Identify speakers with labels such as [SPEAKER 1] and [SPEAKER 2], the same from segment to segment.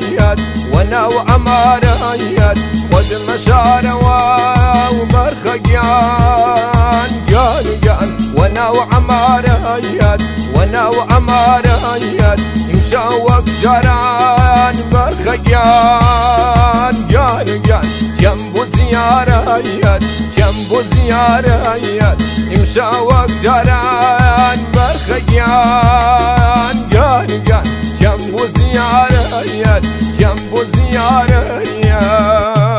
[SPEAKER 1] وعماريات وانا وعماريات خذ مشارة وبرخيان قال وانا وعماريات وانا وعماريات مشوق جران برخيان قال جنبو زياريات جنبو زياريات مشوق جران برخيان قال جنبو زياريات جنبو زياريات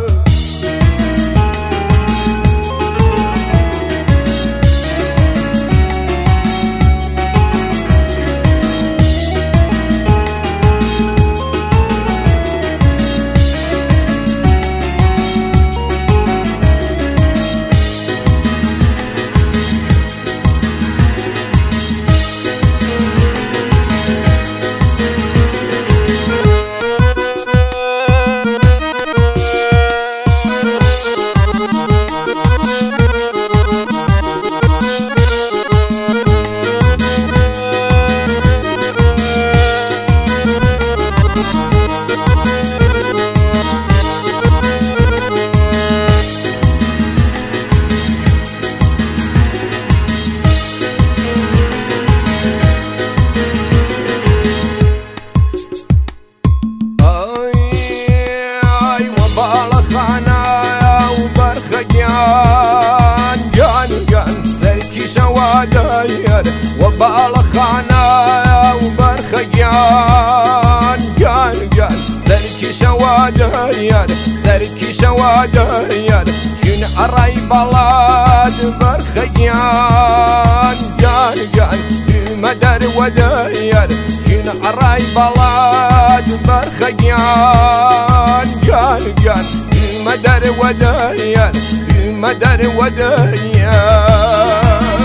[SPEAKER 1] شوادير وبالخانا وبرخيان قال سركي شوادير سركي شوادير شن عراي بلاد برخيان قال مدر ودير شن عراي بلاد برخيان قال مدر ودير مدر ودير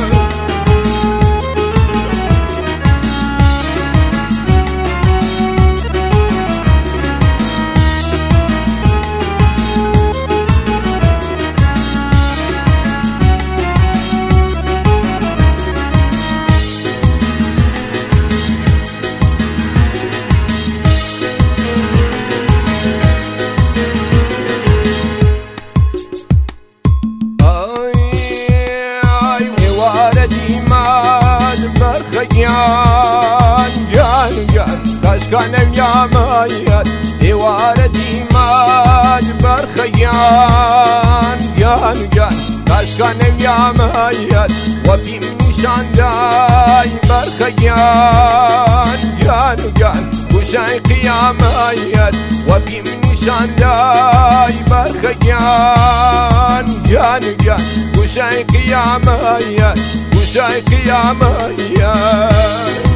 [SPEAKER 1] كاشكان يا مايات إواردي ماج برخيان كاشكان يا مايات وفي نشان داي برخيان وشاي قيامايات وفي نشان داي برخيان وشاي قيامايات وشاي قيامايات